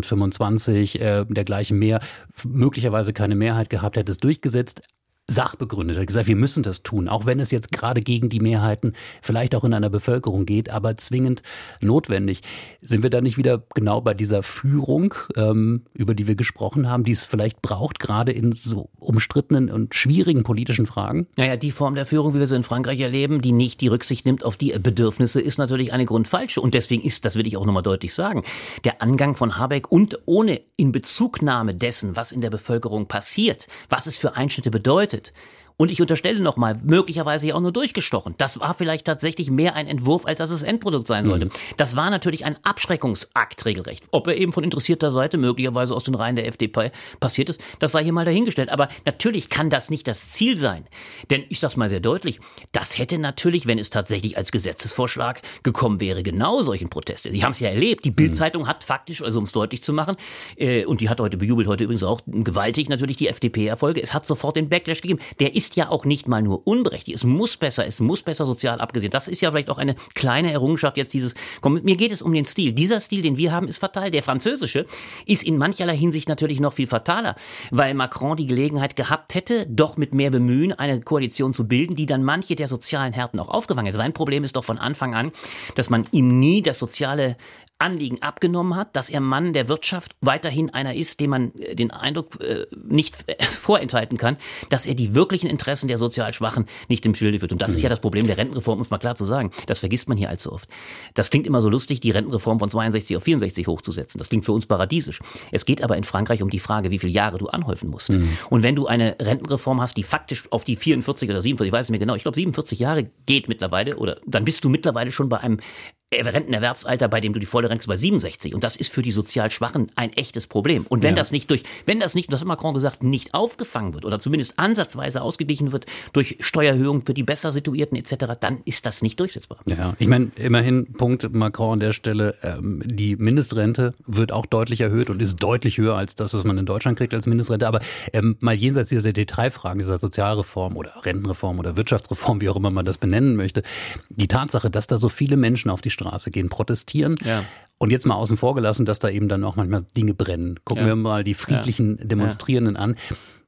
2025, dergleichen mehr, möglicherweise keine Mehrheit gehabt, hätte es durchgesetzt. Sachbegründet, hat gesagt, wir müssen das tun, auch wenn es jetzt gerade gegen die Mehrheiten vielleicht auch in einer Bevölkerung geht, aber zwingend notwendig. Sind wir da nicht wieder genau bei dieser Führung, über die wir gesprochen haben, die es vielleicht braucht, gerade in so umstrittenen und schwierigen politischen Fragen? Naja, die Form der Führung, wie wir sie in Frankreich erleben, die nicht die Rücksicht nimmt auf die Bedürfnisse, ist natürlich eine grundfalsche. Und deswegen ist, das will ich auch nochmal deutlich sagen, der Angang von Habeck und ohne Inbezugnahme dessen, was in der Bevölkerung passiert, was es für Einschnitte bedeutet. Und ich unterstelle nochmal, möglicherweise ja auch nur durchgestochen. Das war vielleicht tatsächlich mehr ein Entwurf, als dass es Endprodukt sein sollte. Das war natürlich ein Abschreckungsakt regelrecht. Ob er eben von interessierter Seite, möglicherweise aus den Reihen der FDP passiert ist, das sei hier mal dahingestellt. Aber natürlich kann das nicht das Ziel sein. Denn ich sag's mal sehr deutlich, das hätte natürlich, wenn es tatsächlich als Gesetzesvorschlag gekommen wäre, genau solchen Proteste. Sie haben es ja erlebt. Die Bild-Zeitung hat faktisch, also um es deutlich zu machen, und die hat heute bejubelt, heute übrigens auch gewaltig natürlich die FDP-Erfolge. Es hat sofort den Backlash gegeben. Der ist ja auch nicht mal nur unberechtigt. Es muss besser sozial abgesehen. Das ist ja vielleicht auch eine kleine Errungenschaft jetzt mir geht es um den Stil. Dieser Stil, den wir haben, ist fatal. Der französische ist in mancherlei Hinsicht natürlich noch viel fataler, weil Macron die Gelegenheit gehabt hätte, doch mit mehr Bemühen eine Koalition zu bilden, die dann manche der sozialen Härten auch aufgefangen hätte. Sein Problem ist doch von Anfang an, dass man ihm nie das soziale Anliegen abgenommen hat, dass er Mann der Wirtschaft weiterhin einer ist, dem man den Eindruck nicht vorenthalten kann, dass er die wirklichen Interessen der sozial Schwachen nicht im Schilde führt. Und das ist ja das Problem der Rentenreform, um es mal klar zu sagen. Das vergisst man hier allzu oft. Das klingt immer so lustig, die Rentenreform von 62 auf 64 hochzusetzen. Das klingt für uns paradiesisch. Es geht aber in Frankreich um die Frage, wie viele Jahre du anhäufen musst. Und wenn du eine Rentenreform hast, die faktisch auf die 44 oder 47, ich weiß nicht mehr genau, ich glaube 47 Jahre geht mittlerweile, oder dann bist du mittlerweile schon bei einem Rentenerwerbsalter, bei dem du die volle Rente bei 67. Und das ist für die sozial Schwachen ein echtes Problem. Und wenn das nicht, das hat Macron gesagt, nicht aufgefangen wird oder zumindest ansatzweise ausgeglichen wird durch Steuererhöhungen für die besser Situierten etc., dann ist das nicht durchsetzbar. Ja, ich meine, immerhin Punkt Macron an der Stelle, die Mindestrente wird auch deutlich erhöht und ist deutlich höher als das, was man in Deutschland kriegt als Mindestrente. Aber mal jenseits dieser Detailfragen, dieser Sozialreform oder Rentenreform oder Wirtschaftsreform, wie auch immer man das benennen möchte, die Tatsache, dass da so viele Menschen auf die Straße gehen, protestieren. Ja. Und jetzt mal außen vor gelassen, dass da eben dann auch manchmal Dinge brennen. Gucken wir mal die friedlichen Demonstrierenden an.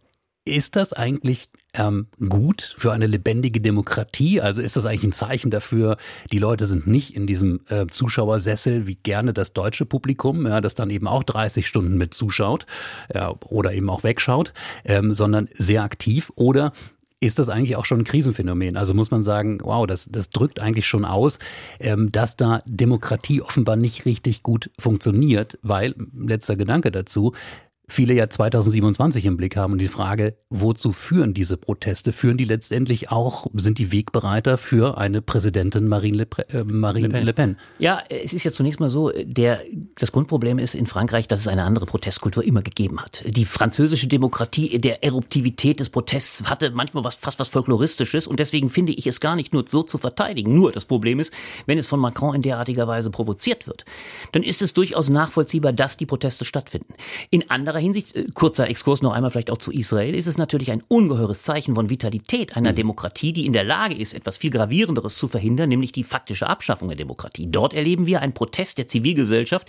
Ist das eigentlich gut für eine lebendige Demokratie? Also ist das eigentlich ein Zeichen dafür, die Leute sind nicht in diesem Zuschauersessel wie gerne das deutsche Publikum, das dann eben auch 30 Stunden mit zuschaut oder eben auch wegschaut, sondern sehr aktiv? Oder ist das eigentlich auch schon ein Krisenphänomen? Also muss man sagen, wow, das drückt eigentlich schon aus, dass da Demokratie offenbar nicht richtig gut funktioniert, weil, letzter Gedanke dazu, viele ja 2027 im Blick haben und die Frage, wozu führen diese Proteste? Führen die letztendlich auch, sind die Wegbereiter für eine Präsidentin Marine Le Pen? Ja, es ist ja zunächst mal so, das Grundproblem ist in Frankreich, dass es eine andere Protestkultur immer gegeben hat. Die französische Demokratie, der Eruptivität des Protests hatte manchmal fast was Folkloristisches und deswegen finde ich es gar nicht nur so zu verteidigen. Nur das Problem ist, wenn es von Macron in derartiger Weise provoziert wird, dann ist es durchaus nachvollziehbar, dass die Proteste stattfinden. In anderer Hinsicht, kurzer Exkurs noch einmal vielleicht auch zu Israel, ist es natürlich ein ungeheures Zeichen von Vitalität einer Demokratie, die in der Lage ist, etwas viel Gravierenderes zu verhindern, nämlich die faktische Abschaffung der Demokratie. Dort erleben wir einen Protest der Zivilgesellschaft,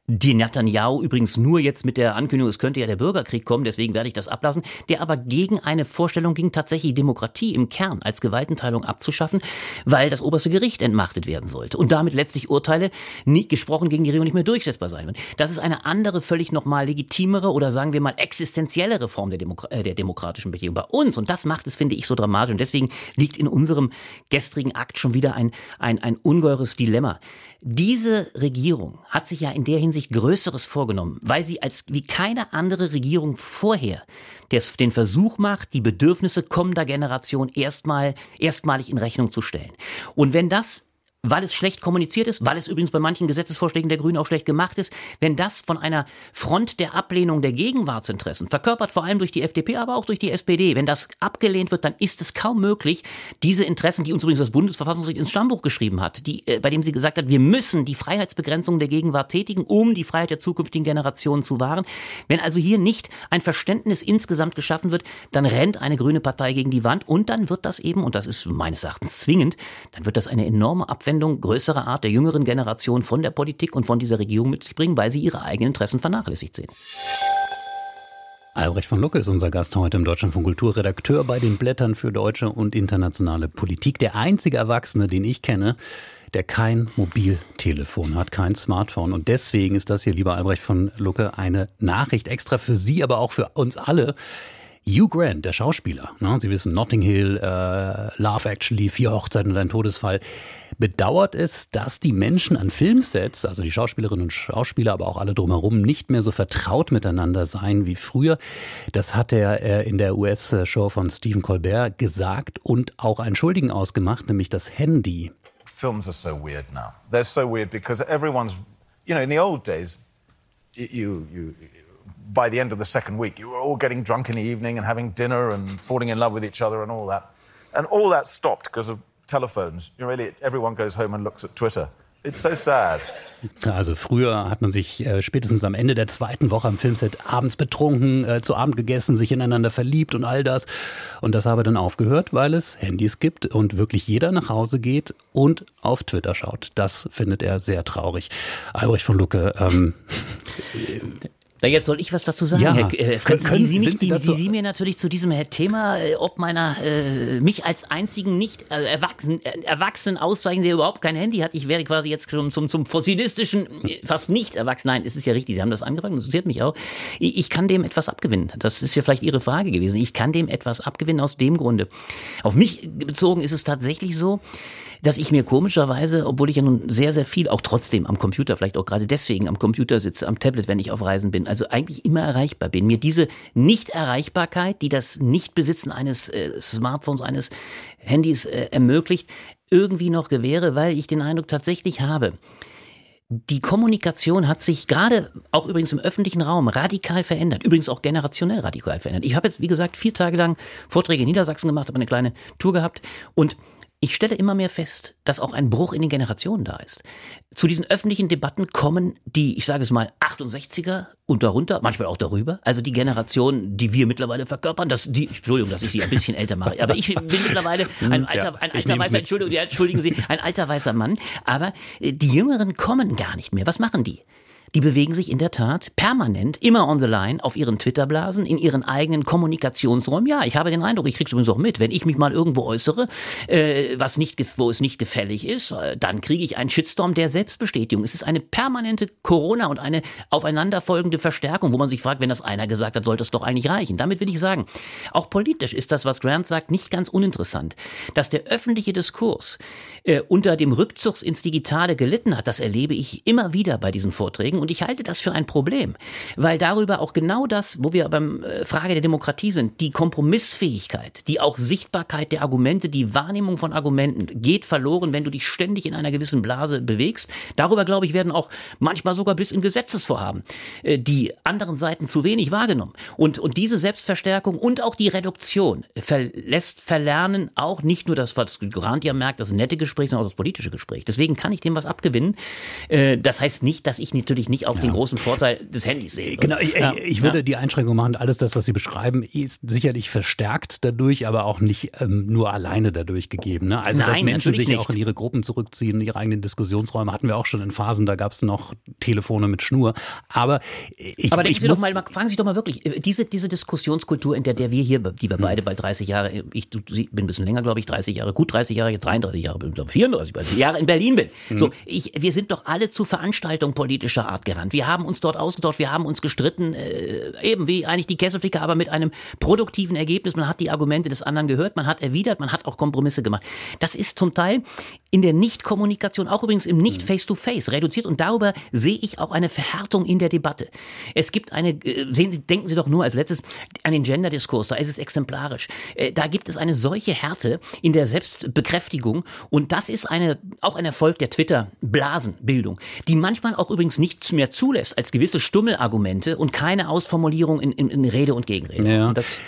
die Netanyahu übrigens nur jetzt mit der Ankündigung, es könnte ja der Bürgerkrieg kommen, deswegen werde ich das ablassen, der aber gegen eine Vorstellung ging, tatsächlich Demokratie im Kern als Gewaltenteilung abzuschaffen, weil das oberste Gericht entmachtet werden sollte und damit letztlich Urteile nie gesprochen gegen die Regierung nicht mehr durchsetzbar sein werden. Das ist eine andere, völlig nochmal legitimere oder sagen wir mal existenziellere Form der demokratischen Bewegung. Bei uns, und das macht es, finde ich, so dramatisch, und deswegen liegt in unserem gestrigen Akt schon wieder ein ungeheures Dilemma. Diese Regierung hat sich ja in der Hinsicht Größeres vorgenommen, weil sie als wie keine andere Regierung vorher den Versuch macht, die Bedürfnisse kommender Generation erstmalig in Rechnung zu stellen. Und wenn das, weil es schlecht kommuniziert ist, weil es übrigens bei manchen Gesetzesvorschlägen der Grünen auch schlecht gemacht ist, wenn das von einer Front der Ablehnung der Gegenwartsinteressen, verkörpert vor allem durch die FDP, aber auch durch die SPD, wenn das abgelehnt wird, dann ist es kaum möglich, diese Interessen, die uns übrigens das Bundesverfassungsgericht ins Stammbuch geschrieben hat, bei dem sie gesagt hat, wir müssen die Freiheitsbegrenzung der Gegenwart tätigen, um die Freiheit der zukünftigen Generationen zu wahren. Wenn also hier nicht ein Verständnis insgesamt geschaffen wird, dann rennt eine grüne Partei gegen die Wand und dann wird das eben, und das ist meines Erachtens zwingend, dann wird das eine enorme Abwendung größerer Art der jüngeren Generation von der Politik und von dieser Regierung mit sich bringen, weil sie ihre eigenen Interessen vernachlässigt sehen. Albrecht von Lucke ist unser Gast heute im Deutschlandfunk Kultur, Redakteur bei den Blättern für deutsche und internationale Politik. Der einzige Erwachsene, den ich kenne, der kein Mobiltelefon hat, kein Smartphone. Und deswegen ist das hier, lieber Albrecht von Lucke, eine Nachricht extra für Sie, aber auch für uns alle. Hugh Grant, der Schauspieler, ne? Sie wissen, Notting Hill, Love Actually, 4 Hochzeiten und ein Todesfall, bedauert es, dass die Menschen an Filmsets, also die Schauspielerinnen und Schauspieler, aber auch alle drumherum, nicht mehr so vertraut miteinander seien wie früher. Das hat er in der US-Show von Stephen Colbert gesagt und auch einen Schuldigen ausgemacht, nämlich das Handy. Films are so weird now. They're so weird because everyone's, in the old days, by the end of the second week, you were all getting drunk in the evening and having dinner and falling in love with each other and all that. And all that stopped because of telephones. Everyone goes home and looks at Twitter. It's so sad. Also früher hat man sich spätestens am Ende der 2. Woche am Filmset abends betrunken, zu Abend gegessen, sich ineinander verliebt und all das. Und das habe dann aufgehört, weil es Handys gibt und wirklich jeder nach Hause geht und auf Twitter schaut. Das findet er sehr traurig. Albrecht von Lucke, Jetzt soll ich was dazu sagen, ja, Herr die Sie mir natürlich zu diesem Thema, ob mich als einzigen nicht Erwachsenen auszeichnen, der überhaupt kein Handy hat. Ich wäre quasi jetzt zum fossilistischen, fast nicht erwachsen. Nein, es ist ja richtig, Sie haben das angefangen, das interessiert mich auch. Ich kann dem etwas abgewinnen. Das ist ja vielleicht Ihre Frage gewesen. Ich kann dem etwas abgewinnen aus dem Grunde. Auf mich bezogen ist es tatsächlich so, dass ich mir komischerweise, obwohl ich ja nun sehr, sehr viel, auch trotzdem am Computer, vielleicht auch gerade deswegen am Computer sitze, am Tablet, wenn ich auf Reisen bin, also eigentlich immer erreichbar bin, mir diese Nicht-Erreichbarkeit, die das Nichtbesitzen eines Smartphones, eines Handys ermöglicht, irgendwie noch gewähre, weil ich den Eindruck tatsächlich habe, die Kommunikation hat sich gerade auch übrigens im öffentlichen Raum radikal verändert, übrigens auch generationell radikal verändert. Ich habe jetzt, wie gesagt, 4 Tage lang Vorträge in Niedersachsen gemacht, habe eine kleine Tour gehabt und ich stelle immer mehr fest, dass auch ein Bruch in den Generationen da ist. Zu diesen öffentlichen Debatten kommen die, ich sage es mal, 68er und darunter, manchmal auch darüber, also die Generation, die wir mittlerweile verkörpern, Entschuldigung, dass ich sie ein bisschen älter mache, aber ich bin mittlerweile ein alter weißer Mann, aber die Jüngeren kommen gar nicht mehr. Was machen die? Die bewegen sich in der Tat permanent, immer on the line, auf ihren Twitter-Blasen, in ihren eigenen Kommunikationsräumen. Ja, ich habe den Eindruck, ich krieg's übrigens auch mit, wenn ich mich mal irgendwo äußere, wo es nicht gefällig ist, dann kriege ich einen Shitstorm der Selbstbestätigung. Es ist eine permanente Corona und eine aufeinanderfolgende Verstärkung, wo man sich fragt, wenn das einer gesagt hat, sollte es doch eigentlich reichen. Damit will ich sagen, auch politisch ist das, was Grant sagt, nicht ganz uninteressant. Dass der öffentliche Diskurs unter dem Rückzug ins Digitale gelitten hat, das erlebe ich immer wieder bei diesen Vorträgen. Und ich halte das für ein Problem, weil darüber auch genau das, wo wir beim Frage der Demokratie sind, die Kompromissfähigkeit, die auch Sichtbarkeit der Argumente, die Wahrnehmung von Argumenten geht verloren, wenn du dich ständig in einer gewissen Blase bewegst. Darüber, glaube ich, werden auch manchmal sogar bis in Gesetzesvorhaben die anderen Seiten zu wenig wahrgenommen. Und diese Selbstverstärkung und auch die Reduktion lässt verlernen auch nicht nur das, was Grant ja merkt, das nette Gespräch, sondern auch das politische Gespräch. Deswegen kann ich dem was abgewinnen. Das heißt nicht, dass ich natürlich nicht auf den großen Vorteil des Handys sehen. Genau, ich würde die Einschränkung machen, alles das, was Sie beschreiben, ist sicherlich verstärkt dadurch, aber auch nicht nur alleine dadurch gegeben. Ne? Also, dass Menschen sich auch in ihre Gruppen zurückziehen, in ihre eigenen Diskussionsräume, hatten wir auch schon in Phasen, da gab es noch Telefone mit Schnur. Aber fragen Sie sich doch mal wirklich, diese Diskussionskultur, in der wir hier, die wir beide bald 30 Jahre, ich bin ein bisschen länger, glaube ich, 30 Jahre, gut 30 Jahre, 33 Jahre, 34 Jahre in Berlin bin. So, wir sind doch alle zu Veranstaltungen politischer Art gerannt. Wir haben uns dort ausgetauscht, wir haben uns gestritten, eben wie eigentlich die Kesselflicker, aber mit einem produktiven Ergebnis. Man hat die Argumente des anderen gehört, man hat erwidert, man hat auch Kompromisse gemacht. Das ist zum Teil in der Nicht-Kommunikation, auch übrigens im Nicht-Face-to-Face reduziert und darüber sehe ich auch eine Verhärtung in der Debatte. Es gibt denken Sie doch nur als letztes an den Gender-Diskurs, da ist es exemplarisch. Da gibt es eine solche Härte in der Selbstbekräftigung und das ist auch ein Erfolg der Twitter-Blasenbildung, die manchmal auch übrigens nichts mehr zulässt als gewisse Stummelargumente und keine Ausformulierung in Rede und Gegenrede. Ja. Und das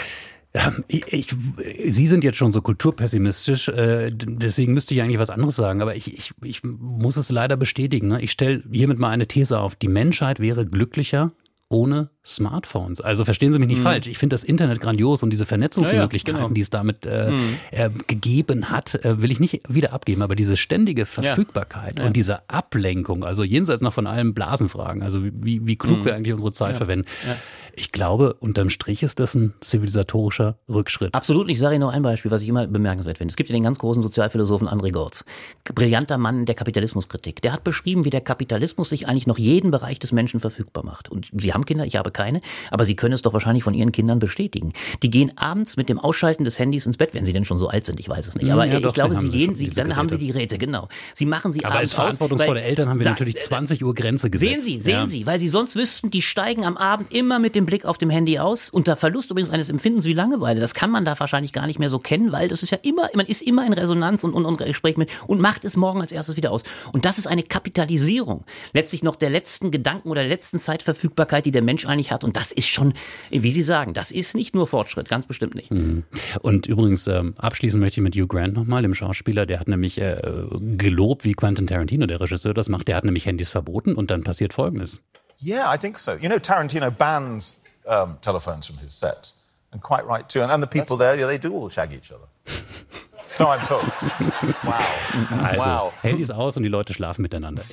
Sie sind jetzt schon so kulturpessimistisch, deswegen müsste ich eigentlich was anderes sagen, aber ich muss es leider bestätigen. Ne? Ich stelle hiermit mal eine These auf. Die Menschheit wäre glücklicher ohne Smartphones. Also verstehen Sie mich nicht falsch. Ich finde das Internet grandios und diese Vernetzungsmöglichkeiten, die es damit gegeben hat, will ich nicht wieder abgeben. Aber diese ständige Verfügbarkeit und diese Ablenkung, also jenseits noch von allen Blasenfragen, also wie klug wir eigentlich unsere Zeit verwenden. Ja. Ich glaube, unterm Strich ist das ein zivilisatorischer Rückschritt. Absolut. Ich sage Ihnen noch ein Beispiel, was ich immer bemerkenswert finde. Es gibt ja den ganz großen Sozialphilosophen André Gortz. Brillanter Mann der Kapitalismuskritik. Der hat beschrieben, wie der Kapitalismus sich eigentlich noch jeden Bereich des Menschen verfügbar macht. Und Sie haben Kinder, ich habe keine, aber Sie können es doch wahrscheinlich von Ihren Kindern bestätigen. Die gehen abends mit dem Ausschalten des Handys ins Bett, wenn sie denn schon so alt sind, ich weiß es nicht. Aber ich glaube, dann haben sie die Geräte, genau. Sie machen sie aber abends als verantwortungsvolle Eltern haben wir natürlich 20 Uhr Grenze gesetzt. Sehen Sie, weil Sie sonst wüssten, die steigen am Abend immer mit dem Blick auf dem Handy aus, unter Verlust übrigens eines Empfindens wie Langeweile. Das kann man da wahrscheinlich gar nicht mehr so kennen, weil das ist ja immer, man ist immer in Resonanz und Gespräch mit und macht es morgen als erstes wieder aus. Und das ist eine Kapitalisierung letztlich noch der letzten Gedanken oder der letzten Zeitverfügbarkeit, die der Mensch eigentlich hat. Und das ist schon, wie Sie sagen, das ist nicht nur Fortschritt, ganz bestimmt nicht. Und übrigens, abschließend möchte ich mit Hugh Grant nochmal, dem Schauspieler, der hat nämlich gelobt, wie Quentin Tarantino, der Regisseur, das macht. Der hat nämlich Handys verboten und dann passiert Folgendes. Yeah, I think so. You know, Tarantino bans telephones from his sets. And quite right too. And the people there, they do all shag each other. So I'm told. Wow. Also, Handys aus und die Leute schlafen miteinander.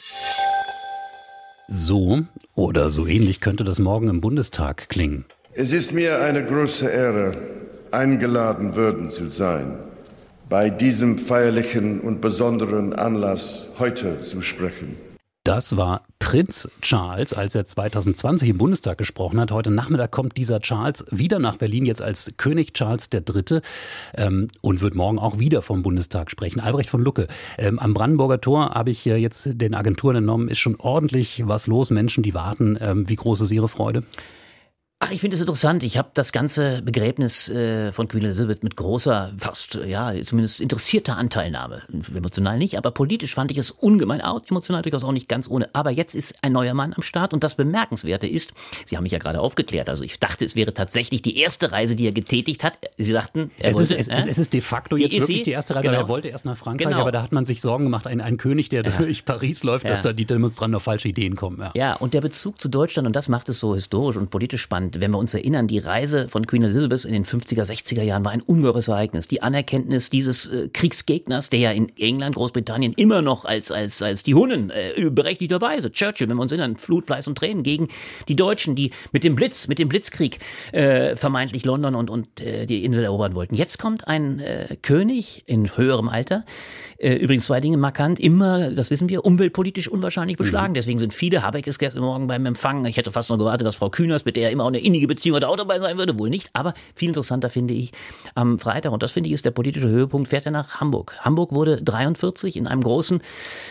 So oder so ähnlich könnte das morgen im Bundestag klingen. Es ist mir eine große Ehre, eingeladen worden zu sein, bei diesem feierlichen und besonderen Anlass heute zu sprechen. Das war Prinz Charles, als er 2020 im Bundestag gesprochen hat. Heute Nachmittag kommt dieser Charles wieder nach Berlin, jetzt als König Charles III. Und wird morgen auch wieder vom Bundestag sprechen. Albrecht von Lucke, am Brandenburger Tor habe ich jetzt den Agenturen entnommen, ist schon ordentlich was los, Menschen, die warten. Wie groß ist Ihre Freude? Ach, ich finde es interessant. Ich habe das ganze Begräbnis von Queen Elizabeth mit großer, fast, zumindest interessierter Anteilnahme. Emotional nicht, aber politisch fand ich es ungemein, emotional durchaus auch nicht ganz ohne. Aber jetzt ist ein neuer Mann am Start und das Bemerkenswerte ist, Sie haben mich ja gerade aufgeklärt, also ich dachte, es wäre tatsächlich die erste Reise, die er getätigt hat. Sie sagten, es ist de facto jetzt wirklich die erste Reise, genau. Er wollte erst nach Frankreich, aber da hat man sich Sorgen gemacht, ein König, der durch Paris läuft, dass da die Demonstranten auf falsche Ideen kommen. Ja, und der Bezug zu Deutschland, und das macht es so historisch und politisch spannend. Wenn wir uns erinnern, die Reise von Queen Elizabeth in den 50er, 60er Jahren war ein ungeheures Ereignis. Die Anerkenntnis dieses Kriegsgegners, der ja in England, Großbritannien immer noch als die Hunnen berechtigterweise, Churchill, wenn wir uns erinnern, Flut, Fleiß und Tränen gegen die Deutschen, die mit dem Blitzkrieg vermeintlich London und die Insel erobern wollten. Jetzt kommt ein König in höherem Alter, übrigens zwei Dinge markant, immer, das wissen wir, umweltpolitisch unwahrscheinlich beschlagen. Deswegen sind viele, Habeck ist gestern Morgen beim Empfang, ich hätte fast noch gewartet, dass Frau Kühners, mit der er immer auch eine innige Beziehung hat, auch dabei sein würde, wohl nicht, aber viel interessanter finde ich am Freitag, und das finde ich ist der politische Höhepunkt, fährt er nach Hamburg. Hamburg wurde 43 in einem großen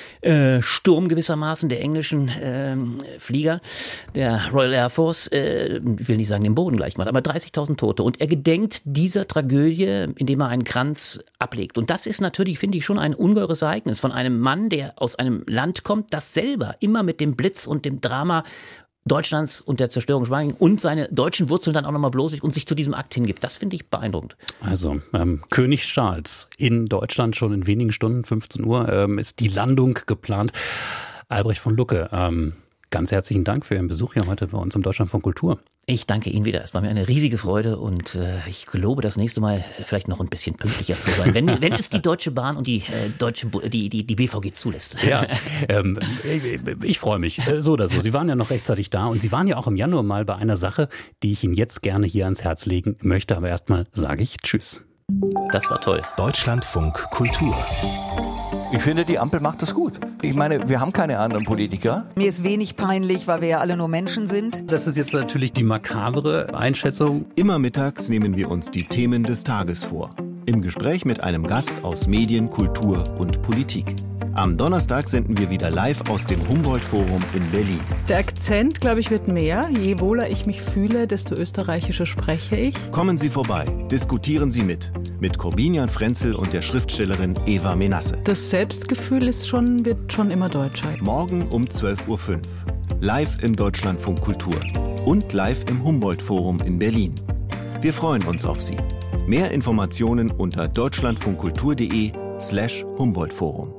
Sturm gewissermaßen der englischen Flieger, der Royal Air Force, ich will nicht sagen den Boden gleich macht, aber 30.000 Tote. Und er gedenkt dieser Tragödie, indem er einen Kranz ablegt. Und das ist natürlich, finde ich, schon ein ungeheures Ereignis von einem Mann, der aus einem Land kommt, das selber immer mit dem Blitz und dem Drama Deutschlands und der Zerstörung Spaniens und seine deutschen Wurzeln dann auch nochmal bloßlegt und sich zu diesem Akt hingibt. Das finde ich beeindruckend. Also König Charles in Deutschland schon in wenigen Stunden, 15 Uhr, ist die Landung geplant. Albrecht von Lucke, ganz herzlichen Dank für Ihren Besuch hier heute bei uns im Deutschlandfunk Kultur. Ich danke Ihnen wieder. Es war mir eine riesige Freude und ich gelobe, das nächste Mal vielleicht noch ein bisschen pünktlicher zu sein, wenn es die Deutsche Bahn und die BVG zulässt. Ja, ich freue mich, so oder so. Sie waren ja noch rechtzeitig da und Sie waren ja auch im Januar mal bei einer Sache, die ich Ihnen jetzt gerne hier ans Herz legen möchte. Aber erstmal sage ich Tschüss. Das war toll. Deutschlandfunk Kultur. Ich finde, die Ampel macht das gut. Ich meine, wir haben keine anderen Politiker. Mir ist wenig peinlich, weil wir ja alle nur Menschen sind. Das ist jetzt natürlich die makabere Einschätzung. Immer mittags nehmen wir uns die Themen des Tages vor. Im Gespräch mit einem Gast aus Medien, Kultur und Politik. Am Donnerstag senden wir wieder live aus dem Humboldt-Forum in Berlin. Der Akzent, glaube ich, wird mehr. Je wohler ich mich fühle, desto österreichischer spreche ich. Kommen Sie vorbei, diskutieren Sie mit Corbinian Frenzel und der Schriftstellerin Eva Menasse. Das Selbstgefühl wird schon immer deutscher. Morgen um 12.05 Uhr. Live im Deutschlandfunk Kultur. Und live im Humboldt-Forum in Berlin. Wir freuen uns auf Sie. Mehr Informationen unter deutschlandfunkkultur.de/Humboldt-Forum.